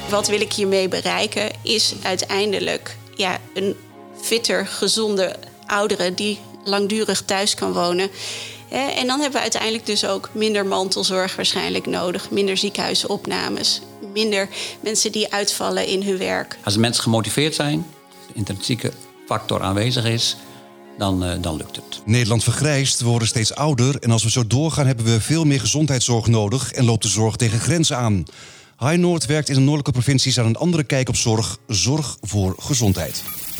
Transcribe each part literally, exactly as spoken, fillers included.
Wat wil ik hiermee bereiken is uiteindelijk ja, een fitter, gezonde oudere die langdurig thuis kan wonen. En dan hebben we uiteindelijk dus ook minder mantelzorg waarschijnlijk nodig. Minder ziekenhuisopnames. Minder mensen die uitvallen in hun werk. Als de mensen gemotiveerd zijn, de intrinsieke factor aanwezig is, dan, uh, dan lukt het. Nederland vergrijst, we worden steeds ouder. En als we zo doorgaan hebben we veel meer gezondheidszorg nodig en loopt de zorg tegen grenzen aan. High Noord werkt in de noordelijke provincies aan een andere kijk op zorg. Zorg voor gezondheid.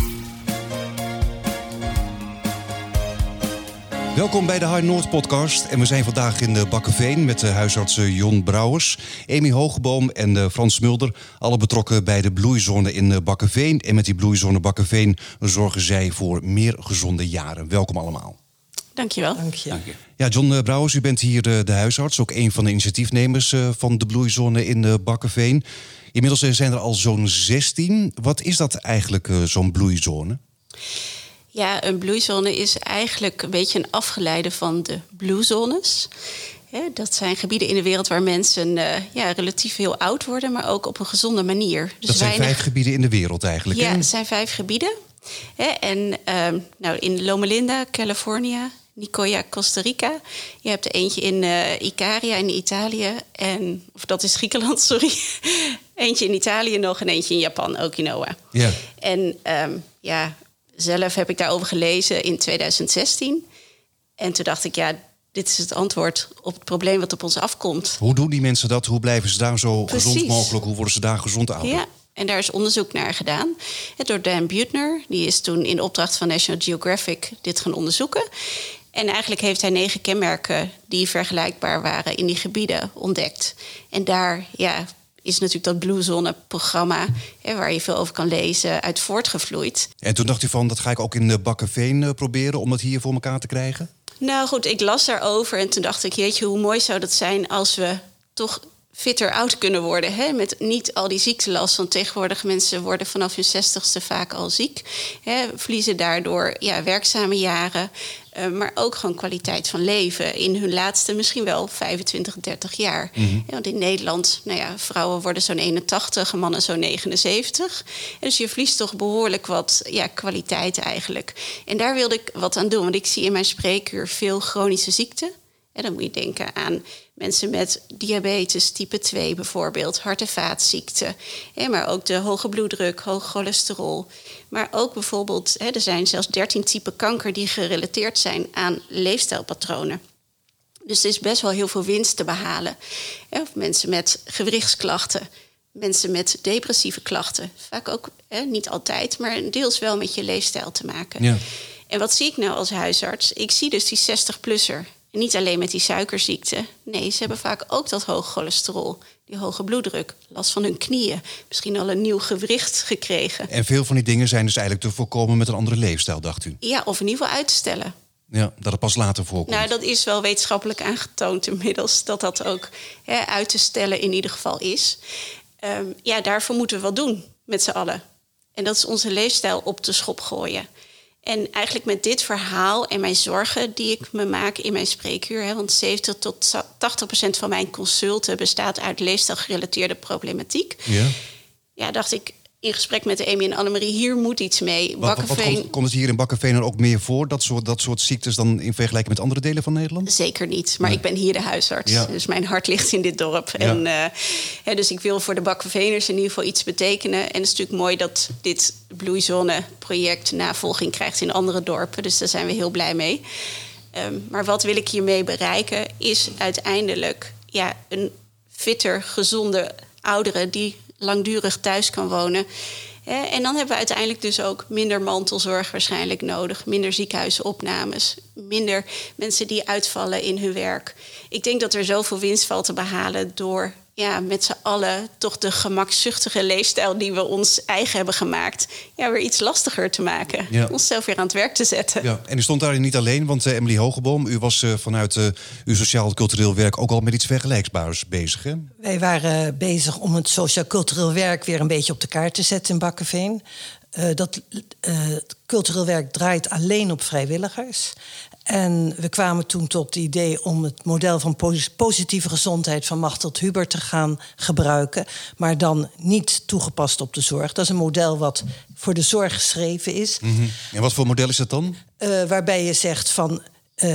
Welkom bij de High Noord podcast. En we zijn vandaag in de Bakkeveen met de huisartsen Jon Brouwers, Amy Hogeboom en Frans Mulder. Alle betrokken bij de bloeizone in Bakkeveen. En met die bloeizone Bakkeveen zorgen zij voor meer gezonde jaren. Welkom allemaal. Dankjewel. Dank je. Dank je. Ja, Jon Brouwers, u bent hier de huisarts, ook een van de initiatiefnemers van de bloeizone in Bakkeveen. Inmiddels zijn er al zo'n zestien. Wat is dat eigenlijk, zo'n bloeizone? Ja, een bloeizone is eigenlijk een beetje een afgeleide van de bluezones. Dat zijn gebieden in de wereld waar mensen uh, ja, relatief heel oud worden, maar ook op een gezonde manier. Dus dat zijn weinig... vijf gebieden in de wereld eigenlijk, Ja, hè? het zijn vijf gebieden. En uh, nou, in Loma Linda, California, Nicoya, Costa Rica. Je hebt er eentje in uh, Icaria in Italië. En, of dat is Griekenland, sorry. Eentje in Italië nog en eentje in Japan, Okinawa. Ja. En um, ja... Zelf heb ik daarover gelezen in tweeduizend zestien. En toen dacht ik, ja, dit is het antwoord op het probleem wat op ons afkomt. Hoe doen die mensen dat? Hoe blijven ze daar zo Precies. gezond mogelijk? Hoe worden ze daar gezond ouder? Ja, en daar is onderzoek naar gedaan. Door Dan Buettner. Die is toen in opdracht van National Geographic dit gaan onderzoeken. En eigenlijk heeft hij negen kenmerken die vergelijkbaar waren in die gebieden ontdekt. En daar, ja... is natuurlijk dat Bluezone-programma, hè, waar je veel over kan lezen, uit voortgevloeid. En toen dacht u van, dat ga ik ook in de Bakkeveen uh, proberen om dat hier voor elkaar te krijgen? Nou goed, ik las daarover en toen dacht ik, jeetje, hoe mooi zou dat zijn als we toch fitter oud kunnen worden. Hè? Met niet al die ziektelast, want tegenwoordig mensen worden vanaf hun zestigste vaak al ziek. Hè? Verliezen daardoor ja, werkzame jaren, uh, maar ook gewoon kwaliteit van leven in hun laatste misschien wel vijfentwintig, dertig jaar. Mm-hmm. Ja, want in Nederland, nou ja, vrouwen worden zo'n eenentachtig, mannen zo'n negenenzeventig. En dus je verliest toch behoorlijk wat ja, kwaliteit eigenlijk. En daar wilde ik wat aan doen, want ik zie in mijn spreekuur veel chronische ziekten. En dan moet je denken aan mensen met diabetes type twee bijvoorbeeld, hart- en vaatziekten. Maar ook de hoge bloeddruk, hoog cholesterol. Maar ook bijvoorbeeld, er zijn zelfs dertien typen kanker die gerelateerd zijn aan leefstijlpatronen. Dus er is best wel heel veel winst te behalen. Of mensen met gewrichtsklachten, mensen met depressieve klachten. Vaak ook, niet altijd, maar deels wel met je leefstijl te maken. Ja. En wat zie ik nou als huisarts? Ik zie dus die zestig-plusser. En niet alleen met die suikerziekte. Nee, ze hebben vaak ook dat hoge cholesterol, die hoge bloeddruk, last van hun knieën. Misschien al een nieuw gewricht gekregen. En veel van die dingen zijn dus eigenlijk te voorkomen met een andere leefstijl, dacht u? Ja, of in ieder geval uit te stellen. Ja, dat het pas later voorkomt. Nou, dat is wel wetenschappelijk aangetoond inmiddels, dat dat ook hè, uit te stellen in ieder geval is. Um, ja, daarvoor moeten we wat doen met z'n allen. En dat is onze leefstijl op de schop gooien. En eigenlijk met dit verhaal en mijn zorgen die ik me maak in mijn spreekuur... Hè, want zeventig tot tachtig procent van mijn consulten bestaat uit leefstijlgerelateerde problematiek. Ja. Ja, dacht ik in gesprek met Amy en Annemarie, hier moet iets mee. Wat, wat, wat komt, komt het hier in Bakkeveen ook meer voor, dat soort, dat soort ziektes, dan in vergelijking met andere delen van Nederland? Zeker niet, maar nee. Ik ben hier de huisarts. Ja. Dus mijn hart ligt in dit dorp. Ja. En, uh, hè, dus ik wil voor de Bakkeveeners in ieder geval iets betekenen. En het is natuurlijk mooi dat dit Bloeizone-project navolging krijgt in andere dorpen. Dus daar zijn we heel blij mee. Um, maar wat wil ik hiermee bereiken, is uiteindelijk ja, een fitter, gezonde oudere die langdurig thuis kan wonen. En dan hebben we uiteindelijk dus ook minder mantelzorg waarschijnlijk nodig. Minder ziekenhuisopnames. Minder mensen die uitvallen in hun werk. Ik denk dat er zoveel winst valt te behalen door ja, met z'n allen toch de gemakzuchtige leefstijl die we ons eigen hebben gemaakt, ja, weer iets lastiger te maken. Ja. Onszelf weer aan het werk te zetten. Ja. En u stond daar niet alleen, want uh, Emily Hogeboom, u was uh, vanuit uh, uw sociaal-cultureel werk ook al met iets vergelijkbaars bezig, hè? Wij waren uh, bezig om het sociaal-cultureel werk weer een beetje op de kaart te zetten in Bakkeveen. Uh, dat uh, cultureel werk draait alleen op vrijwilligers. En we kwamen toen tot het idee om het model van pos- positieve gezondheid van Machteld Huber te gaan gebruiken, maar dan niet toegepast op de zorg. Dat is een model wat voor de zorg geschreven is. Mm-hmm. En wat voor model is dat dan? Uh, waarbij je zegt van uh,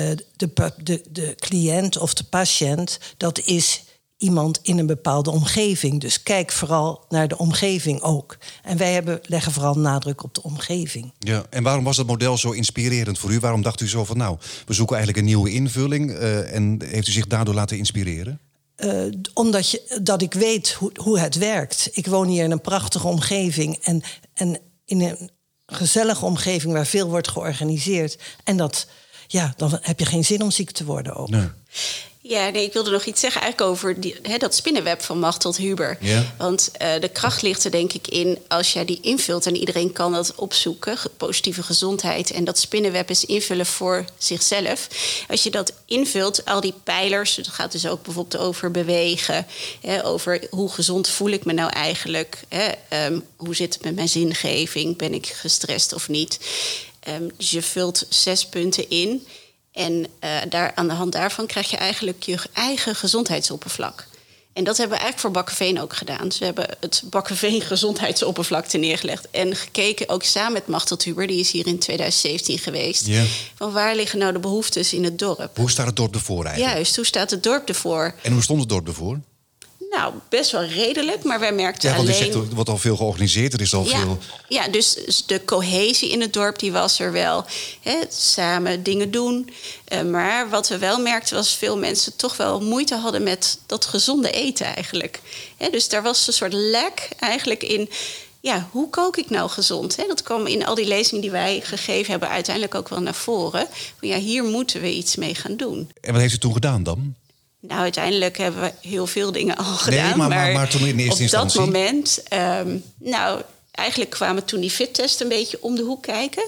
de, de, de cliënt of de patiënt, dat is iemand in een bepaalde omgeving. Dus kijk vooral naar de omgeving ook. En wij hebben, leggen vooral nadruk op de omgeving. Ja, en waarom was dat model zo inspirerend voor u? Waarom dacht u zo van, nou, we zoeken eigenlijk een nieuwe invulling, Uh, en heeft u zich daardoor laten inspireren? Uh, omdat je, dat ik weet hoe, hoe het werkt. Ik woon hier in een prachtige omgeving en, en in een gezellige omgeving waar veel wordt georganiseerd. En dat, ja, dan heb je geen zin om ziek te worden ook. Nee. Ja, nee, ik wilde nog iets zeggen eigenlijk over die, hè, dat spinnenweb van Machteld Huber. Ja. Want uh, de kracht ligt er denk ik in als jij die invult, en iedereen kan dat opzoeken, positieve gezondheid. En dat spinnenweb is invullen voor zichzelf. Als je dat invult, al die pijlers, het gaat dus ook bijvoorbeeld over bewegen, hè, over hoe gezond voel ik me nou eigenlijk, hè, um, hoe zit het met mijn zingeving, ben ik gestrest of niet. Um, dus je vult zes punten in. En uh, daar, aan de hand daarvan krijg je eigenlijk je eigen gezondheidsoppervlak. En dat hebben we eigenlijk voor Bakkeveen ook gedaan. Dus we hebben het Bakkeveen gezondheidsoppervlakte neergelegd. En gekeken, ook samen met Machteld Huber, die is hier in twintig zeventien geweest. Ja. Van waar liggen nou de behoeftes in het dorp? Hoe staat het dorp ervoor eigenlijk? Juist, hoe staat het dorp ervoor? En hoe stond het dorp ervoor? Nou, best wel redelijk, maar wij merkten ja, want alleen... u zegt, er wordt al veel georganiseerd, er is al ja, veel... Ja, dus de cohesie in het dorp, die was er wel. Hè, samen dingen doen. Uh, maar wat we wel merkten, was veel mensen toch wel moeite hadden met dat gezonde eten eigenlijk. Hè, dus daar was een soort lek eigenlijk in... Ja, hoe kook ik nou gezond? Hè? Dat kwam in al die lezingen die wij gegeven hebben uiteindelijk ook wel naar voren. Van, ja, hier moeten we iets mee gaan doen. En wat heeft u toen gedaan dan? Nou, uiteindelijk hebben we heel veel dingen al gedaan. Nee, maar, maar, maar toen in eerste op instantie? dat moment, um, nou, eigenlijk kwamen toen die fittesten een beetje om de hoek kijken.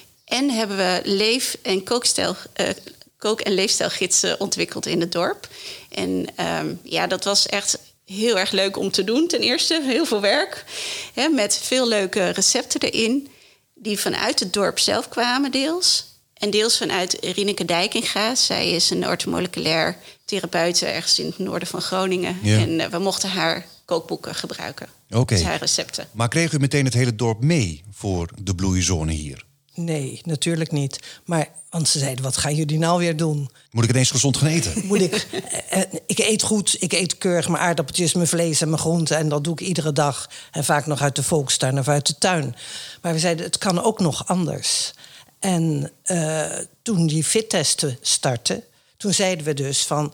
En hebben we leef- en kookstijl, uh, kook- en leefstijlgidsen ontwikkeld in het dorp. En um, ja, dat was echt heel erg leuk om te doen. Ten eerste, heel veel werk. Hè, met veel leuke recepten erin. Die vanuit het dorp zelf kwamen deels. En deels vanuit Rineke Dijkinga. Zij is een orthomoleculair therapeute ergens in het noorden van Groningen. Ja. En uh, we mochten haar kookboeken gebruiken. Oké. Okay. Dus haar recepten. Maar kreeg u meteen het hele dorp mee voor de bloeizone hier? Nee, natuurlijk niet. Maar, want ze zeiden, wat gaan jullie nou weer doen? Moet ik ineens gezond gaan eten? Moet ik, eh, ik eet goed, ik eet keurig mijn aardappeltjes, mijn vlees en mijn groenten. En dat doe ik iedere dag. En vaak nog uit de volkstuin of uit de tuin. Maar we zeiden, het kan ook nog anders. En uh, toen die fittesten startten, toen zeiden we dus van...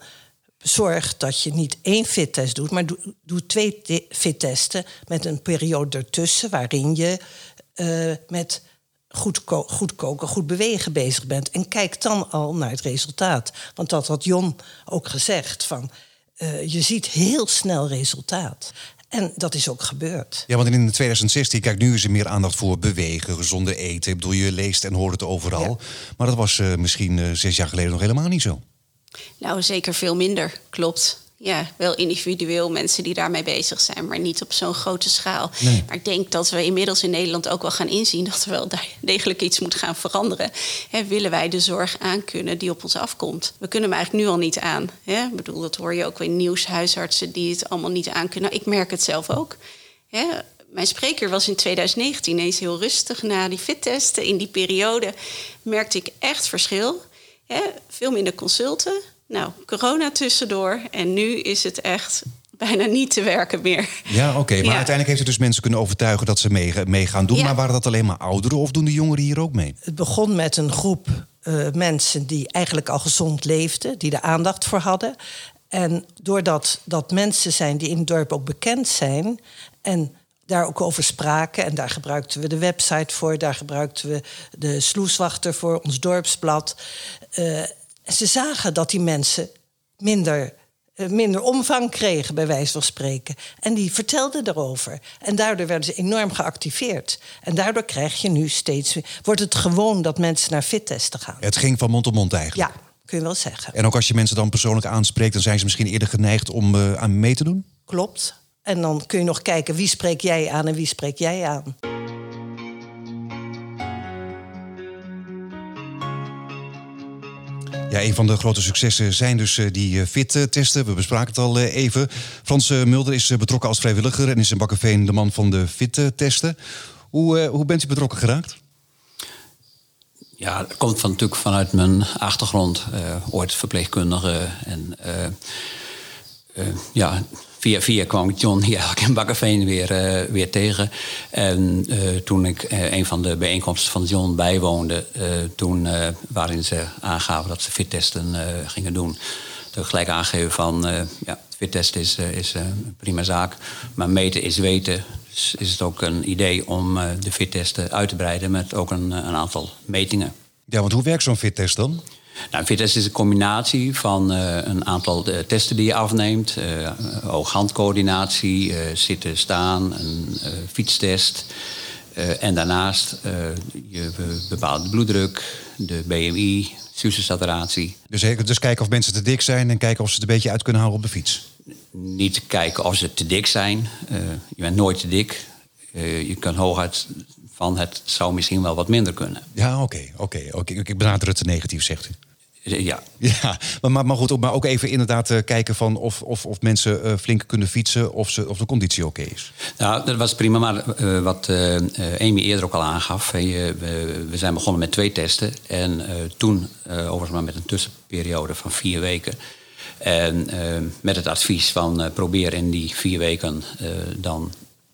zorg dat je niet één fittest doet, maar doe, doe twee fittesten... met een periode ertussen waarin je uh, met goed, ko- goed koken, goed bewegen bezig bent. En kijk dan al naar het resultaat. Want dat had Jon ook gezegd, van uh, je ziet heel snel resultaat. En dat is ook gebeurd. Ja, want in twintig zestien, kijk, nu is er meer aandacht voor bewegen, gezonde eten. Ik bedoel, je leest en hoort het overal. Ja. Maar dat was uh, misschien uh, zes jaar geleden nog helemaal niet zo. Nou, zeker veel minder, klopt. Ja, wel individueel mensen die daarmee bezig zijn, maar niet op zo'n grote schaal. Nee. Maar ik denk dat we inmiddels in Nederland ook wel gaan inzien dat er wel degelijk iets moet gaan veranderen. He, willen wij de zorg aankunnen die op ons afkomt? We kunnen hem eigenlijk nu al niet aan. He, ik bedoel, dat hoor je ook weer in nieuws, huisartsen die het allemaal niet aankunnen. Nou, ik merk het zelf ook. He, mijn spreker was in twintig negentien ineens heel rustig na die fittesten. In die periode merkte ik echt verschil. He, veel minder consulten. Nou, corona tussendoor en nu is het echt bijna niet te werken meer. Ja, oké. Okay, maar ja. Uiteindelijk heeft het dus mensen kunnen overtuigen dat ze mee, mee gaan doen. Ja. Maar waren dat alleen maar ouderen of doen de jongeren hier ook mee? Het begon met een groep uh, mensen die eigenlijk al gezond leefden, die er aandacht voor hadden. En doordat dat mensen zijn die in het dorp ook bekend zijn en daar ook over spraken, en daar gebruikten we de website voor, daar gebruikten we de sloeswachter voor, ons dorpsblad. Uh, Ze zagen dat die mensen minder, uh, minder omvang kregen, bij wijze van spreken. En die vertelden erover. En daardoor werden ze enorm geactiveerd. En daardoor krijg je nu steeds weer... wordt het gewoon dat mensen naar fittesten gaan. Het ging van mond tot mond eigenlijk? Ja, kun je wel zeggen. En ook als je mensen dan persoonlijk aanspreekt, dan zijn ze misschien eerder geneigd om uh, aan mee te doen? Klopt. En dan kun je nog kijken, wie spreek jij aan en wie spreek jij aan? Ja, een van de grote successen zijn dus uh, die uh, fit-testen. We bespraken het al uh, even. Frans uh, Mulder is uh, betrokken als vrijwilliger en is in Bakkeveen de man van de fit-testen. Hoe, uh, hoe bent u betrokken geraakt? Ja, dat komt van, natuurlijk vanuit mijn achtergrond. Uh, ooit verpleegkundige. En uh, uh, ja, via via kwam ik John hier in Bakkeveen weer, uh, weer tegen. En uh, toen ik uh, een van de bijeenkomsten van John bijwoonde... Uh, toen uh, waarin ze aangaven dat ze fittesten uh, gingen doen... toen gelijk aangeven van... Uh, ja, fittest is, uh, is uh, een prima zaak, maar meten is weten... Dus is het ook een idee om uh, de fittesten uit te breiden met ook een, een aantal metingen. Ja, want hoe werkt zo'n fittest dan? Nou, een fittest is een combinatie van uh, een aantal uh, testen die je afneemt. Uh, oog-handcoördinatie, uh, zitten, staan, een uh, fietstest. Uh, en daarnaast uh, je bepaalt de bloeddruk, de B M I, zuursaturatie. Dus, dus kijken of mensen te dik zijn en kijken of ze het een beetje uit kunnen houden op de fiets? Niet kijken of ze te dik zijn. Uh, je bent nooit te dik. Uh, je kan hooguit van het zou misschien wel wat minder kunnen. Ja, oké. Okay, oké, okay, okay. Ik benader het te negatief, zegt u. Ja. Ja, maar, maar goed, maar ook even inderdaad uh, kijken van of, of, of mensen uh, flink kunnen fietsen... of, ze, of de conditie oké okay is. Nou, dat was prima, maar uh, wat uh, Amy eerder ook al aangaf... Hey, uh, we, we zijn begonnen met twee testen. En uh, toen, uh, overigens maar met een tussenperiode van vier weken... En uh, met het advies van uh, probeer in die vier weken uh, dan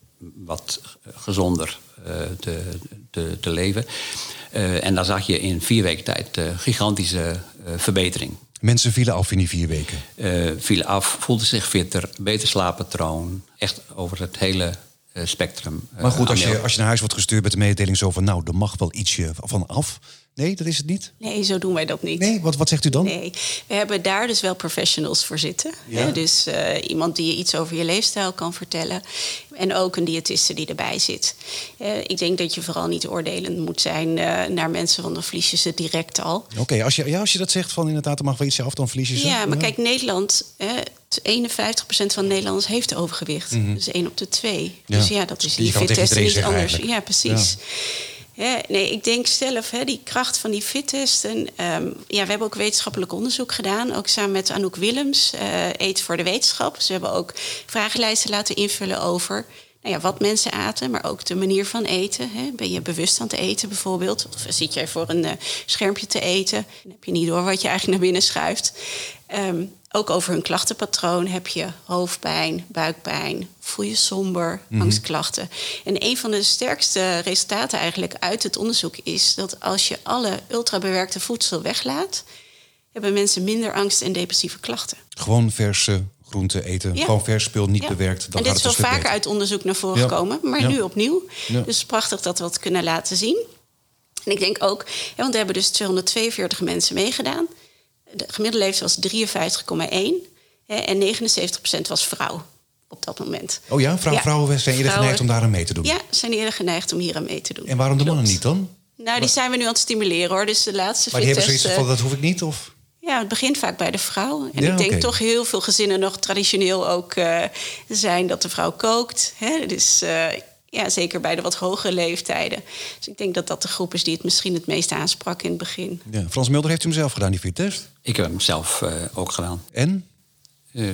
wat gezonder uh, te, te, te leven. Uh, en dan zag je in vier weken tijd uh, gigantische uh, verbetering. Mensen vielen af in die vier weken? Uh, vielen af, voelden zich fitter, beter slaappatroon. Echt over het hele uh, spectrum. Uh, maar goed, als je, als je naar huis wordt gestuurd met de mededeling zo van... nou, er mag wel ietsje van af... Nee, dat is het niet? Nee, zo doen wij dat niet. Nee, wat, wat zegt u dan? Nee, we hebben daar dus wel professionals voor zitten. Ja. Hè? Dus uh, iemand die je iets over je leefstijl kan vertellen. En ook een diëtiste die erbij zit. Uh, ik denk dat je vooral niet oordelend moet zijn uh, naar mensen... want dan verlies je ze direct al. Oké, okay, als, je, ja, als je dat zegt van inderdaad, er mag wel ietsje af, dan verlies je ze. Ja, maar ja. Kijk, Nederland... Uh, eenenvijftig procent van de Nederlanders heeft overgewicht. Mm-hmm. Dus één op de twee. Ja. Dus ja, dat is in die fittest niet anders. Eigenlijk. Ja, precies. Ja. Ja, nee, ik denk zelf, hè, die kracht van die fittesten... Um, ja, we hebben ook wetenschappelijk onderzoek gedaan. Ook samen met Anouk Willems, uh, Eten voor de Wetenschap. Dus we hebben ook vragenlijsten laten invullen over... Nou ja, wat mensen aten, maar ook de manier van eten. Hè. Ben je bewust aan het eten bijvoorbeeld? Of zit jij voor een uh, schermpje te eten? Dan heb je niet door wat je eigenlijk naar binnen schuift. Um, ook over hun klachtenpatroon heb je hoofdpijn, buikpijn... voel je somber, mm-hmm. angstklachten. En een van de sterkste resultaten eigenlijk uit het onderzoek is... dat als je alle ultrabewerkte voedsel weglaat... hebben mensen minder angst en depressieve klachten. Gewoon verse groenten eten, ja. Gewoon vers spul, niet ja. bewerkt. Dan en dit is wel vaker uit onderzoek naar voren ja. gekomen, maar ja. nu opnieuw. Ja. Dus prachtig dat we het kunnen laten zien. En ik denk ook, want we hebben dus tweehonderdtweeënveertig mensen meegedaan... De gemiddelde leeftijd was drieënvijftig komma één hè, en negenenzeventig procent was vrouw op dat moment. Oh ja, vrouw, ja. vrouwen zijn eerder vrouwen, geneigd om daar aan mee te doen? Ja, zijn eerder geneigd om hier aan mee te doen. En waarom de mannen niet dan? Nou, die zijn we nu aan het stimuleren hoor. Dus de laatste maar die hebben zoiets van, dat hoef ik niet? Of? Ja, het begint vaak bij de vrouw. En ja, ik denk okay. toch heel veel gezinnen nog traditioneel ook uh, zijn dat de vrouw kookt. Hè? Dus... Uh, Ja, zeker bij de wat hogere leeftijden. Dus ik denk dat dat de groep is die het misschien het meest aansprak in het begin. Ja, Frans Mulder, heeft u hem zelf gedaan, die fittest? Ik heb hem zelf uh, ook gedaan. En? Uh,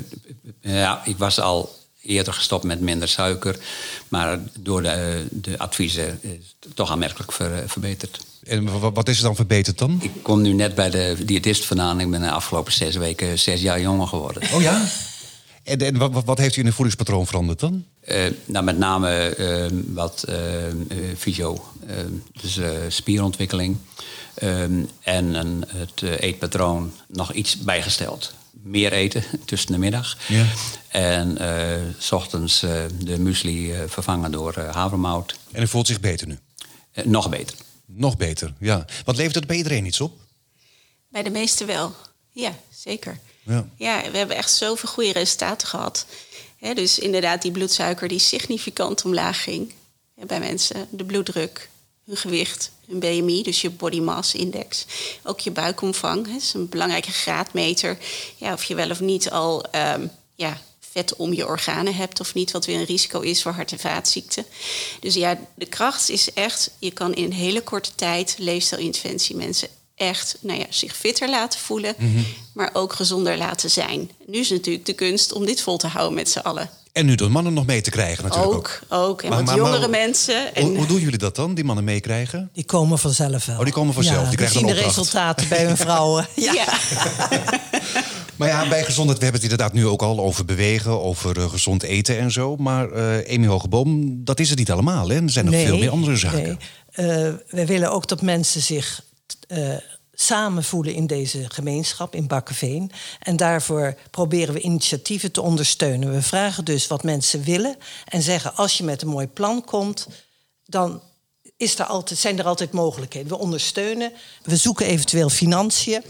ja, ik was al eerder gestopt met minder suiker. Maar door de, de adviezen is het toch aanmerkelijk ver, verbeterd. En wat is er dan verbeterd dan? Ik kom nu net bij de diëtist vandaan. Ik ben de afgelopen zes weken zes jaar jonger geworden. Oh ja? En, en wat, wat heeft u in het voedingspatroon veranderd dan? Uh, nou, met name uh, wat uh, uh, fysio, uh, dus uh, spierontwikkeling. Uh, en een, het uh, eetpatroon nog iets bijgesteld. Meer eten tussen de middag. Ja. En uh, 's ochtends uh, de muesli uh, vervangen door uh, havermout. En u voelt zich beter nu? Uh, nog beter. Nog beter, ja. Wat levert het bij iedereen iets op? Bij de meesten wel, ja, zeker. Ja. Ja, we hebben echt zoveel goede resultaten gehad. He, dus inderdaad die bloedsuiker die significant omlaag ging he, bij mensen. De bloeddruk, hun gewicht, hun B M I, dus je body mass index. Ook je buikomvang, dat is een belangrijke graadmeter. Ja, of je wel of niet al um, ja, vet om je organen hebt of niet... wat weer een risico is voor hart- en vaatziekten. Dus ja, de kracht is echt... je kan in een hele korte tijd leefstijlinterventie mensen echt nou ja, zich fitter laten voelen, Mm-hmm. maar ook gezonder laten zijn. Nu is natuurlijk de kunst om dit vol te houden met z'n allen. En nu de mannen nog mee te krijgen natuurlijk ook. Ook, ook. En Maar- wat maar- jongere maar- mensen. En Hoe, hoe doen jullie dat dan, die mannen meekrijgen? Die komen vanzelf wel. Oh, die komen vanzelf. Ja, Die krijgen zien dan de opdracht. resultaten bij hun vrouwen. Ja. ja. Maar ja, bij gezondheid, we hebben het inderdaad nu ook al over bewegen, over uh, gezond eten en zo. Maar uh, Amy Hogeboom, dat is het niet allemaal, hè? Er zijn nog Nee, veel meer andere zaken. Nee. Uh, wij willen ook dat mensen zich uh, samen voelen in deze gemeenschap, in Bakkeveen. En daarvoor proberen we initiatieven te ondersteunen. We vragen dus wat mensen willen en zeggen, als je met een mooi plan komt, dan is er altijd, zijn er altijd mogelijkheden. We ondersteunen, we zoeken eventueel financiën.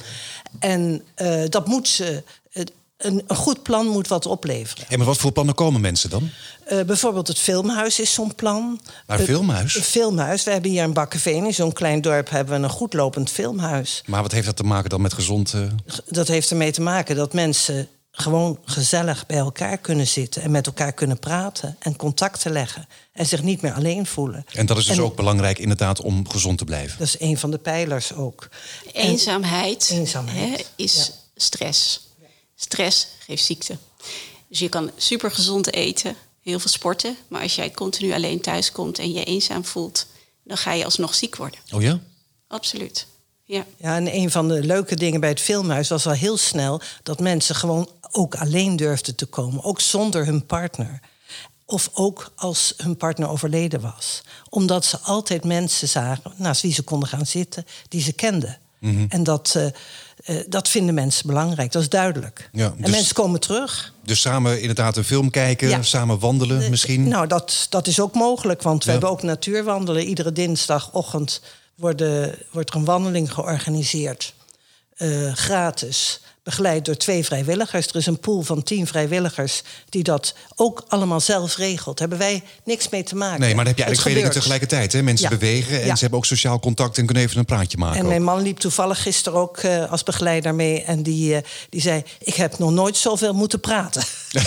En uh, dat moet, uh, een, een goed plan moet wat opleveren. En met wat voor plannen komen mensen dan? Uh, bijvoorbeeld het Filmhuis is zo'n plan. Maar een filmhuis? Een filmhuis. We hebben hier in Bakkeveen, in zo'n klein dorp, hebben we een goed lopend filmhuis. Maar wat heeft dat te maken dan met gezond... Uh... Dat heeft ermee te maken dat mensen gewoon gezellig bij elkaar kunnen zitten en met elkaar kunnen praten en contacten leggen en zich niet meer alleen voelen. En dat is dus en, ook belangrijk inderdaad om gezond te blijven. Dat is een van de pijlers ook. Eenzaamheid, en, eenzaamheid. Hè, is ja. stress. Stress geeft ziekte. Dus je kan supergezond eten, heel veel sporten, maar als jij continu alleen thuis komt en je eenzaam voelt, dan ga je alsnog ziek worden. Oh ja? Absoluut. Ja. Ja, en een van de leuke dingen bij het filmhuis was al heel snel dat mensen gewoon ook alleen durfden te komen, ook zonder hun partner. Of ook als hun partner overleden was. Omdat ze altijd mensen zagen naast wie ze konden gaan zitten, die ze kenden. Mm-hmm. En dat, uh, uh, dat vinden mensen belangrijk, dat is duidelijk. Ja, dus, en mensen komen terug. Dus samen inderdaad een film kijken, ja. samen wandelen uh, misschien? Nou, dat, dat is ook mogelijk, want we ja. hebben ook natuurwandelen. Iedere dinsdagochtend worden, wordt er een wandeling georganiseerd. Uh, gratis. Begeleid door twee vrijwilligers. Er is een pool van tien vrijwilligers die dat ook allemaal zelf regelt. Daar hebben wij niks mee te maken. Nee, maar dan heb je eigenlijk twee dingen tegelijkertijd. Hè? Mensen ja. bewegen en ja. ze hebben ook sociaal contact en kunnen even een praatje maken. En ook. mijn man liep toevallig gisteren ook uh, als begeleider mee. En die, uh, die zei, ik heb nog nooit zoveel moeten praten. Ja,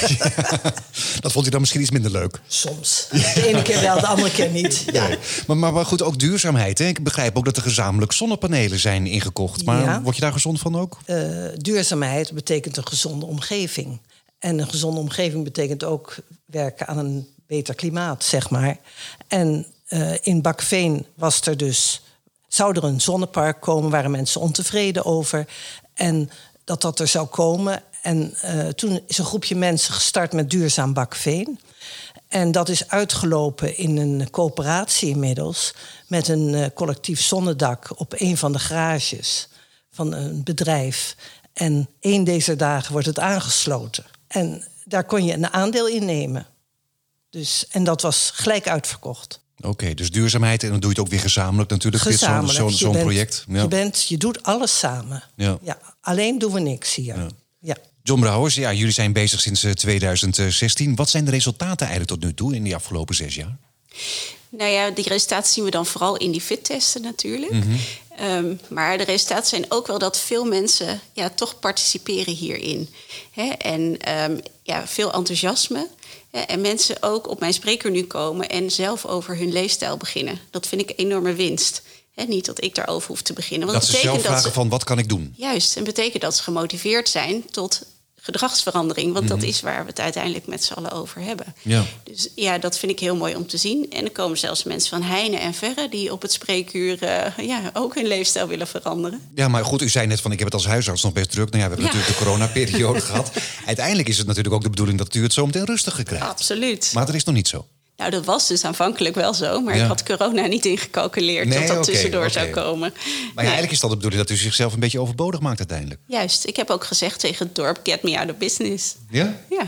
dat vond hij dan misschien iets minder leuk. Soms. De ene keer wel, de andere keer niet. Ja. Nee. Maar, maar, maar goed, ook duurzaamheid. Hè? Ik begrijp ook dat er gezamenlijk zonnepanelen zijn ingekocht. Maar ja. word je daar gezond van ook? Uh, duurzaamheid betekent een gezonde omgeving. En een gezonde omgeving betekent ook werken aan een beter klimaat, zeg maar. En uh, in Bakkeveen was er dus, zou er een zonnepark komen, waren mensen ontevreden over. En dat dat er zou komen. En uh, toen is een groepje mensen gestart met Duurzaam Bakkeveen. En dat is uitgelopen in een coöperatie inmiddels, met een uh, collectief zonnedak op een van de garages van een bedrijf. En één deze dagen wordt het aangesloten. En daar kon je een aandeel in nemen. Dus, en dat was gelijk uitverkocht. Oké, okay, dus duurzaamheid, en dan doe je het ook weer gezamenlijk natuurlijk. Gezamenlijk. Zo'n zo, zo'n bent, project. Ja. Je, bent, je doet alles samen. Ja. Ja, alleen doen we niks hier. Ja. Ja. John Brouwers, ja, jullie zijn bezig sinds tweeduizend zestien. Wat zijn de resultaten eigenlijk tot nu toe in die afgelopen zes jaar? Nou ja, die resultaten zien we dan vooral in die fittesten natuurlijk. Mm-hmm. Um, maar de resultaten zijn ook wel dat veel mensen ja, toch participeren hierin. He, en um, ja, veel enthousiasme. He, en mensen ook op mijn spreekuur nu komen en zelf over hun leefstijl beginnen. Dat vind ik een enorme winst. He, niet dat ik daarover hoef te beginnen. Want dat ze zelf vragen ze, van wat kan ik doen? Juist, en betekent dat ze gemotiveerd zijn tot gedragsverandering. Want mm-hmm. dat is waar we het uiteindelijk met z'n allen over hebben. Ja. Dus ja, dat vind ik heel mooi om te zien. En er komen zelfs mensen van heine en verre die op het spreekuur uh, ja, ook hun leefstijl willen veranderen. Ja, maar goed, u zei net van ik heb het als huisarts nog best druk. Nou ja, we hebben ja. natuurlijk de coronaperiode gehad. Uiteindelijk is het natuurlijk ook de bedoeling dat u het zo meteen rustiger krijgt. Absoluut. Maar dat is nog niet zo. Nou, dat was dus aanvankelijk wel zo. Maar ja. ik had corona niet ingecalculeerd nee, dat dat okay, tussendoor okay. zou komen. Maar ja, nee. eigenlijk is dat de bedoeling dat u zichzelf een beetje overbodig maakt uiteindelijk. Juist. Ik heb ook gezegd tegen het dorp, get me out of business. Ja? Ja.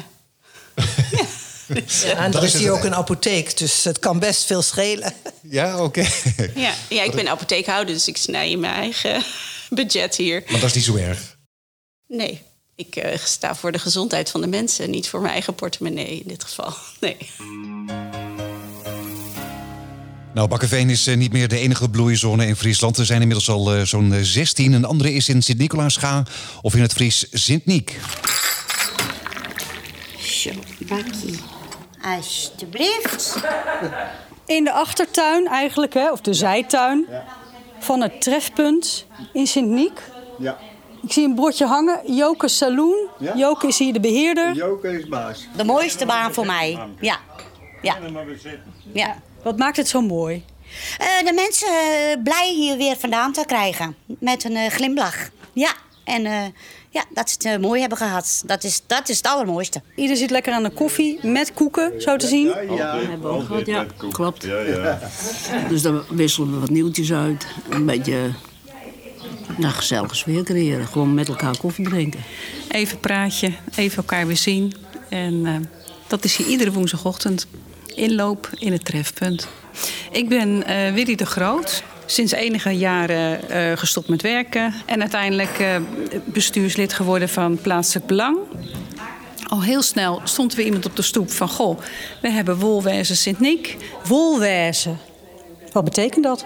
ja. Dus, ja, en dan is hier ook een apotheek, dus het kan best veel schelen. Ja, oké. Okay. Ja, ja, ik ben apotheekhouder, dus ik snij in mijn eigen budget hier. Maar dat is niet zo erg? Nee. Ik uh, sta voor de gezondheid van de mensen, niet voor mijn eigen portemonnee in dit geval. Nee. Nou, Bakkeveen is uh, niet meer de enige bloeizone in Friesland. Er zijn inmiddels al uh, zo'n uh, zestien. Een andere is in Sint-Nicolaasga of in het Fries Sint-Niek. Zo, bakkie. Alsjeblieft. In de achtertuin eigenlijk, hè, of de zijtuin. Ja. van het trefpunt in Sint-Niek. Ja. Ik zie een bordje hangen, Joke Saloon. Ja? Joke is hier de beheerder. Joke is baas. De mooiste baan voor mij, ja. Ja. Ja. Wat maakt het zo mooi? Uh, de mensen uh, blij hier weer vandaan te krijgen. Met een uh, glimlach. Ja, en uh, ja, dat ze het uh, mooi hebben gehad. Dat is, dat is het allermooiste. Ieder zit lekker aan de koffie met koeken, zo te zien. Ja, ja. Dat hebben we ook gehad, ja. Klopt. Ja, ja. Dus dan wisselen we wat nieuwtjes uit. Een beetje nou, gezellige sfeer creëren. Gewoon met elkaar koffie drinken. Even praatje, even elkaar weer zien. En uh, dat is hier iedere woensdagochtend. Inloop in het trefpunt. Ik ben uh, Willy de Groot. Sinds enige jaren uh, gestopt met werken. En uiteindelijk uh, bestuurslid geworden van Plaatselijk Belang. Al heel snel stond weer iemand op de stoep van... goh, we hebben Wolwezen Sint-Niek. Wolwezen, wat betekent dat?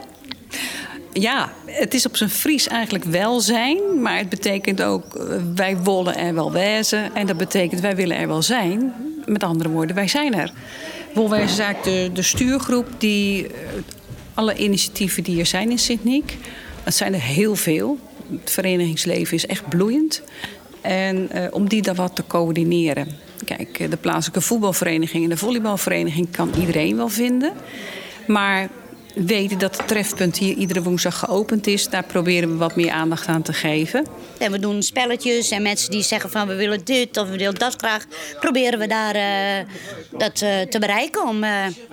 Ja, het is op zijn Fries eigenlijk welzijn. Maar het betekent ook, uh, wij willen er wel wezen. En dat betekent, wij willen er wel zijn. Met andere woorden, wij zijn er. Wolwezen is eigenlijk de, de stuurgroep die... Uh, alle initiatieven die er zijn in Sint-Niek. Dat zijn er heel veel. Het verenigingsleven is echt bloeiend. En uh, om die dan wat te coördineren. Kijk, de plaatselijke voetbalvereniging en de volleybalvereniging kan iedereen wel vinden. Maar weten dat het trefpunt hier iedere woensdag geopend is... daar proberen we wat meer aandacht aan te geven. En we doen spelletjes en mensen die zeggen van we willen dit of we willen dat graag... proberen we daar uh, dat uh, te bereiken om uh,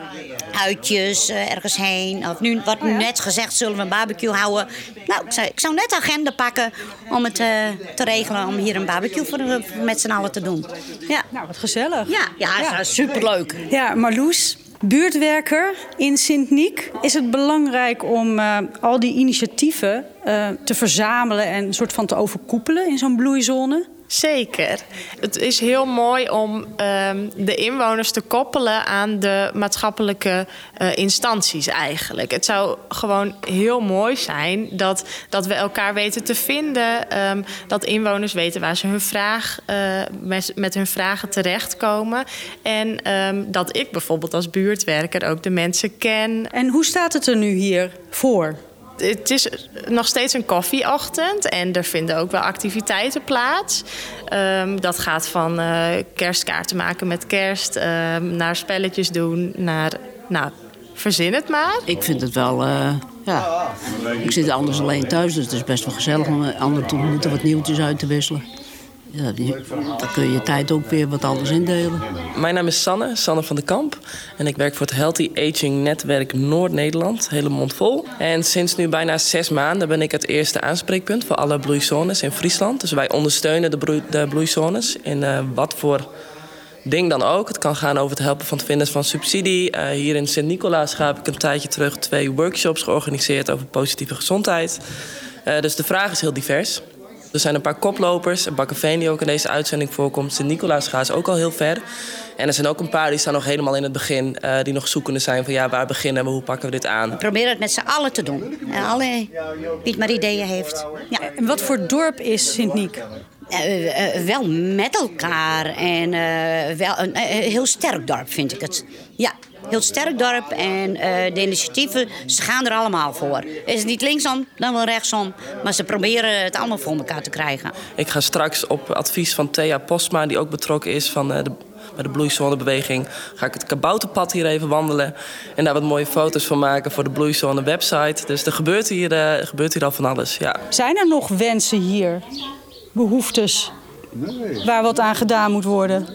uitjes uh, ergens heen. Of nu, wat nu net gezegd, zullen we een barbecue houden. Nou, ik zou, ik zou net de agenda pakken om het uh, te regelen... om hier een barbecue voor, uh, met z'n allen te doen. Ja. Nou, wat gezellig. Ja, ja, ja. Superleuk. Ja, Marloes... buurtwerker in Sint-Niek. Is het belangrijk om uh, al die initiatieven uh, te verzamelen... en een soort van te overkoepelen in zo'n bloeizone? Zeker. Het is heel mooi om um, de inwoners te koppelen aan de maatschappelijke uh, instanties eigenlijk. Het zou gewoon heel mooi zijn dat, dat we elkaar weten te vinden. Um, dat inwoners weten waar ze hun vraag, uh, met, met hun vragen terechtkomen. En um, dat ik bijvoorbeeld als buurtwerker ook de mensen ken. En hoe staat het er nu hier voor? Het is nog steeds een koffieochtend en er vinden ook wel activiteiten plaats. Um, dat gaat van uh, kerstkaarten maken met kerst, um, naar spelletjes doen, naar, nou, verzin het maar. Ik vind het wel, uh, ja, ik zit anders alleen thuis, dus het is best wel gezellig om anderen te ontmoeten, wat nieuwtjes uit te wisselen. Ja, die, dan kun je je tijd ook weer wat anders indelen. Mijn naam is Sanne, Sanne van den Kamp. En ik werk voor het Healthy Aging Netwerk Noord-Nederland, hele mond vol. En sinds nu bijna zes maanden ben ik het eerste aanspreekpunt voor alle bloeizones in Friesland. Dus wij ondersteunen de, bloei, de bloeizones in uh, wat voor ding dan ook. Het kan gaan over het helpen van het vinden van subsidie. Uh, hier in Sint-Nicolaas heb ik een tijdje terug twee workshops georganiseerd over positieve gezondheid. Uh, dus de vraag is heel divers. Er zijn een paar koplopers, een Bakkeveen die ook in deze uitzending voorkomt. Sint-Nicolaas is ook al heel ver. En er zijn ook een paar die staan nog helemaal in het begin. Uh, die nog zoekende zijn van ja, waar beginnen we, hoe pakken we dit aan? We proberen het met z'n allen te doen. En alle wie het maar ideeën heeft. Ja. En wat voor dorp is Sint-Niek? Uh, uh, wel met elkaar en uh, wel een uh, heel sterk dorp vind ik het. Ja, heel sterk dorp en uh, de initiatieven, ze gaan er allemaal voor. Is het niet linksom, dan wel rechtsom, maar ze proberen het allemaal voor elkaar te krijgen. Ik ga straks op advies van Thea Postma, die ook betrokken is van uh, de, bij de bloeizonebeweging, ga ik het kabouterpad hier even wandelen en daar wat mooie foto's van maken voor de bloeizone website. Dus er gebeurt hier, uh, er gebeurt hier al van alles, ja. Zijn er nog wensen hier? Behoeftes nee. Waar wat aan gedaan moet worden?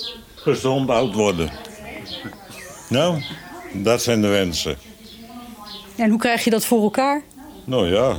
Gezond oud worden. Nou, dat zijn de wensen. En hoe krijg je dat voor elkaar? Nou ja,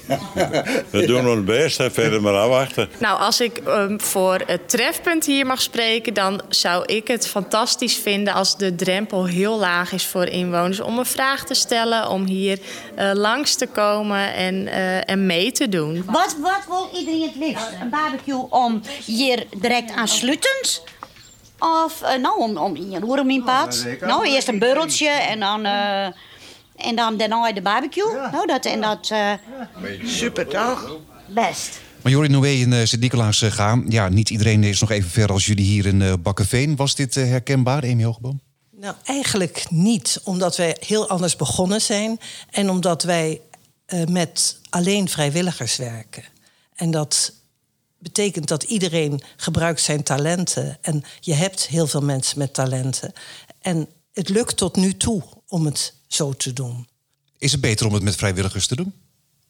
we doen ons best en verder maar afwachten. Nou, als ik um, voor het trefpunt hier mag spreken, dan zou ik het fantastisch vinden als de drempel heel laag is voor inwoners om een vraag te stellen, om hier uh, langs te komen en, uh, en mee te doen. Wat, wat wil iedereen het liefst? Een barbecue om hier direct aansluitend? Of uh, nou, om, om in je roermeenpad? Nou, eerst een burreltje en dan... Uh, En dan daarna de barbecue. Ja. Nou, dat en dat. Uh... Super toch? Best. Maar jullie nu weer in uh, Sint-Nicolaas uh, gaan. Ja, niet iedereen is nog even ver als jullie hier in uh, Bakkeveen. Was dit uh, herkenbaar, Amy Hogeboom? Nou, eigenlijk niet. Omdat wij heel anders begonnen zijn. En omdat wij uh, met alleen vrijwilligers werken. En dat betekent dat iedereen gebruikt zijn talenten. En je hebt heel veel mensen met talenten. En het lukt tot nu toe om het zo te doen. Is het beter om het met vrijwilligers te doen?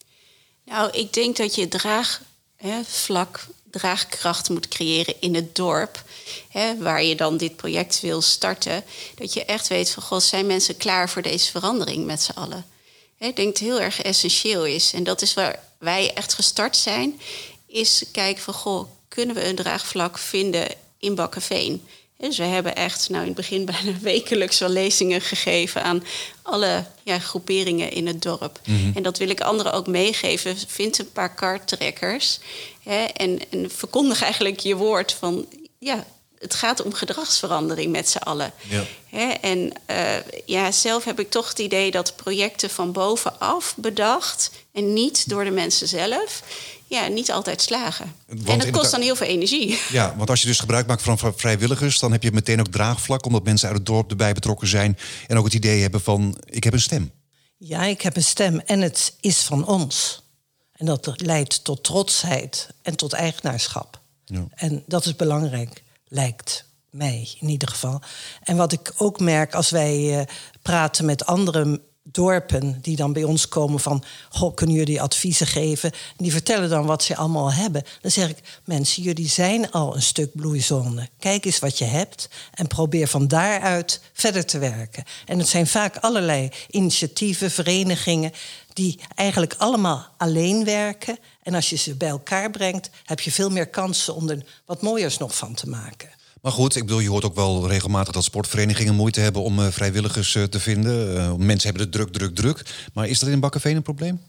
Nou, ik denk dat je draagvlak, draagkracht moet creëren in het dorp. Hè, waar je dan dit project wil starten. Dat je echt weet van, god, zijn mensen klaar voor deze verandering met z'n allen? Hè, ik denk dat het heel erg essentieel is. En dat is waar wij echt gestart zijn. Is kijken van, goh, kunnen we een draagvlak vinden in Bakkeveen? Dus we hebben echt nou in het begin bijna wekelijks wel lezingen gegeven aan alle ja, groeperingen in het dorp. Mm-hmm. En dat wil ik anderen ook meegeven. Vind een paar karttrekkers hè, en, en verkondig eigenlijk je woord van, ja, het gaat om gedragsverandering met z'n allen. Ja. Hè, en uh, ja, zelf heb ik toch het idee dat projecten van bovenaf bedacht en niet door de mensen zelf, ja, niet altijd slagen. Want en dat kost dan heel veel energie. Ja, want als je dus gebruik maakt van vrijwilligers, dan heb je meteen ook draagvlak, omdat mensen uit het dorp erbij betrokken zijn en ook het idee hebben van, ik heb een stem. Ja, ik heb een stem en het is van ons. En dat leidt tot trotsheid en tot eigenaarschap. Ja. En dat is belangrijk, lijkt mij in ieder geval. En wat ik ook merk als wij uh, praten met andere dorpen die dan bij ons komen van, goh, kunnen jullie adviezen geven? En die vertellen dan wat ze allemaal hebben. Dan zeg ik, mensen, jullie zijn al een stuk bloeizone. Kijk eens wat je hebt en probeer van daaruit verder te werken. En het zijn vaak allerlei initiatieven, verenigingen die eigenlijk allemaal alleen werken. En als je ze bij elkaar brengt, heb je veel meer kansen om er wat mooiers nog van te maken. Maar goed, ik bedoel, je hoort ook wel regelmatig dat sportverenigingen moeite hebben om uh, vrijwilligers uh, te vinden. Uh, mensen hebben het druk, druk, druk. Maar is dat in Bakkeveen een probleem?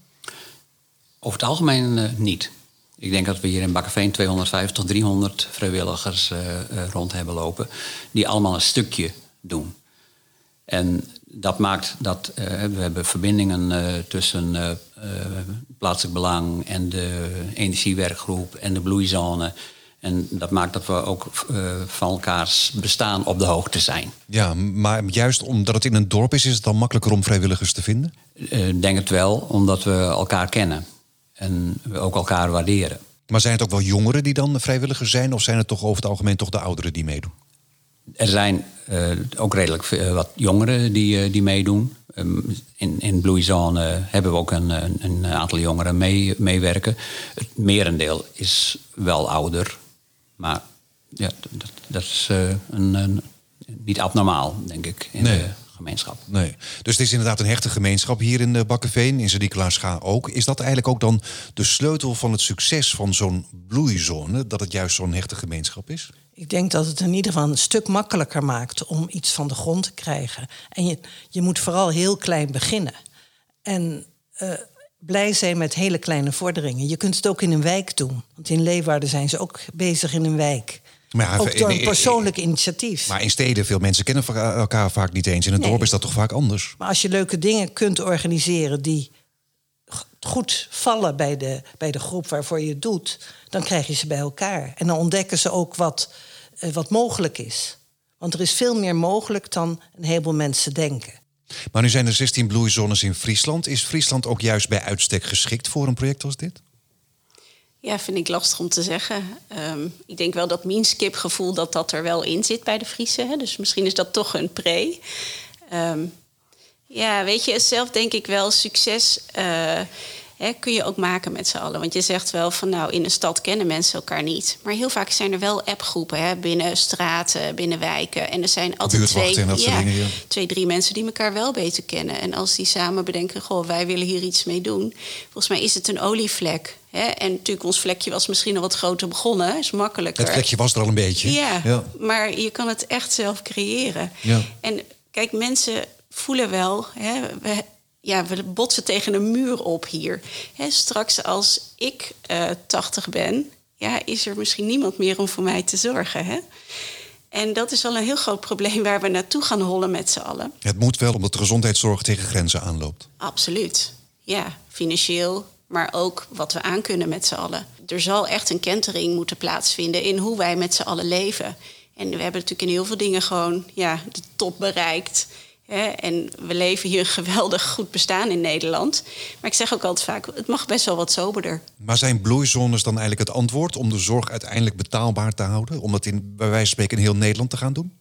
Over het algemeen uh, niet. Ik denk dat we hier in Bakkeveen tweehonderdvijftig tot driehonderd vrijwilligers uh, uh, rond hebben lopen, die allemaal een stukje doen. En dat maakt dat uh, we hebben verbindingen uh, tussen uh, uh, plaatselijk belang en de energiewerkgroep en de bloeizone. En dat maakt dat we ook uh, van elkaars bestaan op de hoogte zijn. Ja, maar juist omdat het in een dorp is, is het dan makkelijker om vrijwilligers te vinden? Ik uh, denk het wel, omdat we elkaar kennen. En we ook elkaar waarderen. Maar zijn het ook wel jongeren die dan vrijwilligers zijn? Of zijn het toch over het algemeen toch de ouderen die meedoen? Er zijn uh, ook redelijk uh, wat jongeren die, uh, die meedoen. Um, in, in Bloeizone hebben we ook een, een, een aantal jongeren mee, meewerken. Het merendeel is wel ouder. Maar ja, dat, dat is uh, een, een, niet abnormaal, denk ik, in nee. de gemeenschap. Nee. Dus het is inderdaad een hechte gemeenschap hier in Bakkeveen, in Sint-Nicolaasga ook. Is dat eigenlijk ook dan de sleutel van het succes van zo'n bloeizone, dat het juist zo'n hechte gemeenschap is? Ik denk dat het in ieder geval een stuk makkelijker maakt om iets van de grond te krijgen. En je, je moet vooral heel klein beginnen. En uh, blij zijn met hele kleine vorderingen. Je kunt het ook in een wijk doen. Want in Leeuwarden zijn ze ook bezig in een wijk. Maar ja, ook door een persoonlijk initiatief. Maar in steden, veel mensen kennen elkaar vaak niet eens. In het nee. dorp is dat toch vaak anders? Maar als je leuke dingen kunt organiseren die goed vallen bij de, bij de groep waarvoor je het doet, dan krijg je ze bij elkaar. En dan ontdekken ze ook wat, uh, wat mogelijk is. Want er is veel meer mogelijk dan een heleboel mensen denken. Maar nu zijn er zestien bloeizones in Friesland. Is Friesland ook juist bij uitstek geschikt voor een project als dit? Ja, vind ik lastig om te zeggen. Um, ik denk wel dat Meanskip-gevoel dat dat er wel in zit bij de Friesen. Hè? Dus misschien is dat toch een pre. Um, ja, weet je, zelf denk ik wel succes uh, hè, kun je ook maken met z'n allen. Want je zegt wel van nou, in een stad kennen mensen elkaar niet. Maar heel vaak zijn er wel appgroepen hè, binnen straten, binnen wijken. En er zijn altijd twee, ja, dingen, ja. twee, drie mensen die elkaar wel beter kennen. En als die samen bedenken, goh, wij willen hier iets mee doen. Volgens mij is het een olievlek. Hè? En natuurlijk, ons vlekje was misschien al wat groter begonnen. Is makkelijker. Het vlekje was er al een beetje. Ja, ja. Maar je kan het echt zelf creëren. Ja. En kijk, mensen voelen wel, hè, we, ja, we botsen tegen een muur op hier. Hè, straks als ik uh, tachtig ben, ja, is er misschien niemand meer om voor mij te zorgen. Hè? En dat is wel een heel groot probleem waar we naartoe gaan hollen met z'n allen. Het moet wel, omdat de gezondheidszorg tegen grenzen aanloopt. Absoluut, ja, financieel, maar ook wat we aan kunnen met z'n allen. Er zal echt een kentering moeten plaatsvinden in hoe wij met z'n allen leven. En we hebben natuurlijk in heel veel dingen gewoon ja, de top bereikt. Hè? En we leven hier een geweldig goed bestaan in Nederland. Maar ik zeg ook altijd vaak, het mag best wel wat soberder. Maar zijn bloeizones dan eigenlijk het antwoord om de zorg uiteindelijk betaalbaar te houden? Om dat in, bij wijze van spreken in heel Nederland te gaan doen?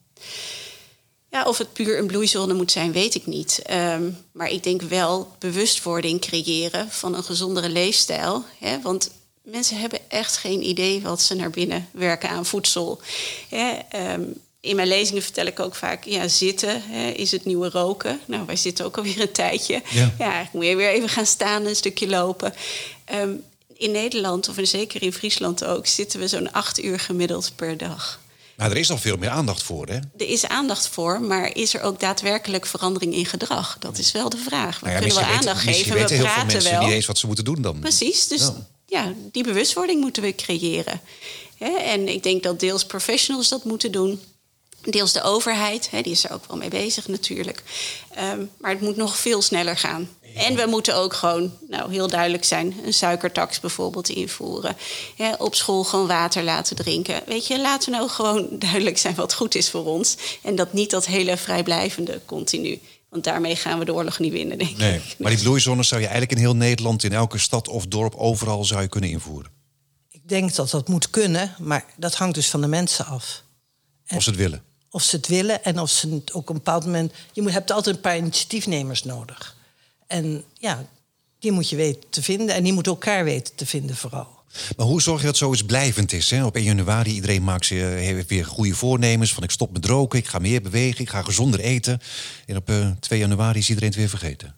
Ja, of het puur een bloeizone moet zijn, weet ik niet. Um, maar ik denk wel bewustwording creëren van een gezondere leefstijl. Hè? Want mensen hebben echt geen idee wat ze naar binnen werken aan voedsel. Hè? Um, in mijn lezingen vertel ik ook vaak, ja, zitten hè, is het nieuwe roken. Nou, wij zitten ook alweer een tijdje. Ja, ja moet je weer even gaan staan, een stukje lopen. Um, in Nederland, of zeker in Friesland ook, zitten we zo'n acht uur gemiddeld per dag. Maar er is nog veel meer aandacht voor, hè? Er is aandacht voor, maar is er ook daadwerkelijk verandering in gedrag? Dat is wel de vraag. We nou ja, kunnen wel aandacht weten, geven, we praten heel veel mensen wel. niet eens wat ze moeten doen dan. Precies, dus ja. ja, die bewustwording moeten we creëren. Hè? En ik denk dat deels professionals dat moeten doen. Deels de overheid, hè, die is er ook wel mee bezig natuurlijk. Um, maar het moet nog veel sneller gaan. Ja. En we moeten ook gewoon, nou heel duidelijk zijn, een suikertax bijvoorbeeld invoeren. Ja, op school gewoon water laten drinken. Weet je, laten we nou gewoon duidelijk zijn wat goed is voor ons. En dat niet dat hele vrijblijvende continu. Want daarmee gaan we de oorlog niet winnen, denk nee, ik. Maar die bloeizones zou je eigenlijk in heel Nederland, in elke stad of dorp, overal zou je kunnen invoeren. Ik denk dat dat moet kunnen, maar dat hangt dus van de mensen af. En of ze het willen. Of ze het willen en of ze het ook op een bepaald moment... Je hebt altijd een paar initiatiefnemers nodig. En ja, die moet je weten te vinden. En die moeten elkaar weten te vinden vooral. Maar hoe zorg je dat zoiets blijvend is? Hè? Op één januari, iedereen maakt ze, heeft weer goede voornemens. Van ik stop met roken, ik ga meer bewegen, ik ga gezonder eten. En op uh, twee januari is iedereen het weer vergeten.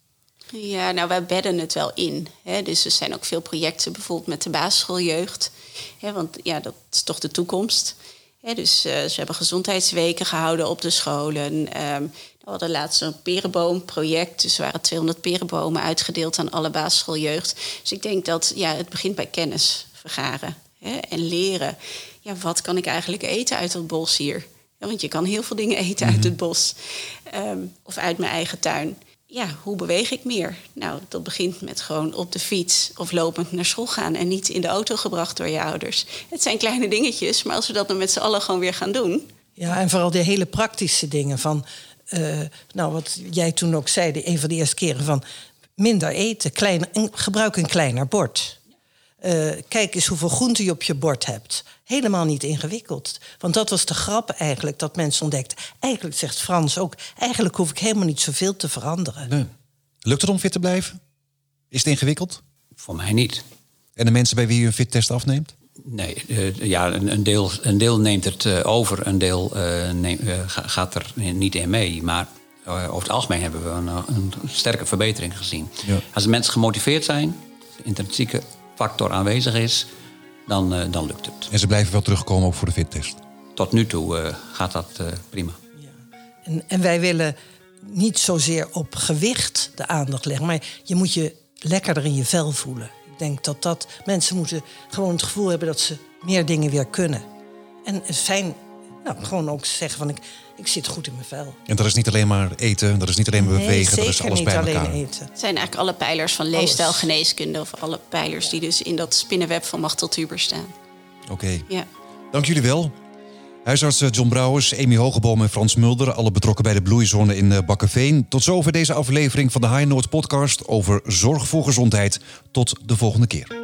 Ja, nou, wij bedden het wel in. Hè. Dus er zijn ook veel projecten, bijvoorbeeld met de basisschooljeugd. Hè, want ja, dat is toch de toekomst. Hè, dus uh, ze hebben gezondheidsweken gehouden op de scholen. Um, we hadden laatst een perenboomproject. Dus er waren tweehonderd perenbomen uitgedeeld aan alle basisschooljeugd. Dus ik denk dat ja, het begint bij kennis vergaren. Hè, en leren. Ja, wat kan ik eigenlijk eten uit het bos hier? Ja, want je kan heel veel dingen eten mm-hmm. uit het bos. Um, of uit mijn eigen tuin. Ja, hoe beweeg ik meer? Nou, dat begint met gewoon op de fiets of lopend naar school gaan... en niet in de auto gebracht door je ouders. Het zijn kleine dingetjes, maar als we dat dan met z'n allen gewoon weer gaan doen... Ja, en vooral de hele praktische dingen van... Uh, nou, wat jij toen ook zei, de, een van de eerste keren van... minder eten, kleiner, gebruik een kleiner bord. Uh, kijk eens hoeveel groenten je op je bord hebt. Helemaal niet ingewikkeld. Want dat was de grap eigenlijk, dat mensen ontdekten. Eigenlijk zegt Frans ook, eigenlijk hoef ik helemaal niet zoveel te veranderen. Nee. Lukt het om fit te blijven? Is het ingewikkeld? Voor mij niet. En de mensen bij wie u een fittest afneemt? Nee, uh, ja, een, een, deel, een deel neemt het uh, over, een deel uh, neem, uh, gaat er niet in mee. Maar uh, over het algemeen hebben we een, een sterke verbetering gezien. Ja. Als de mensen gemotiveerd zijn, de intrinsieke factor aanwezig is, dan, uh, dan lukt het. En ze blijven wel terugkomen ook voor de fittest? Tot nu toe uh, gaat dat uh, prima. Ja. En, en wij willen niet zozeer op gewicht de aandacht leggen, maar je moet je lekkerder in je vel voelen. Ik denk dat dat mensen moeten gewoon het gevoel hebben dat ze meer dingen weer kunnen. En het fijn, nou, gewoon ook zeggen van ik, ik zit goed in mijn vel. En dat is niet alleen maar eten, dat is niet alleen maar nee, bewegen, dat is alles bij elkaar. Alleen eten. Het zijn eigenlijk alle pijlers van leefstijlgeneeskunde of alle pijlers die dus in dat spinnenweb van Machteld Huber staan. Oké. Okay. Ja. Dank jullie wel. Huisarts John Brouwers, Amy Hogeboom en Frans Mulder, alle betrokken bij de bloeizone in Bakkeveen. Tot zover deze aflevering van de High Noord podcast over zorg voor gezondheid. Tot de volgende keer.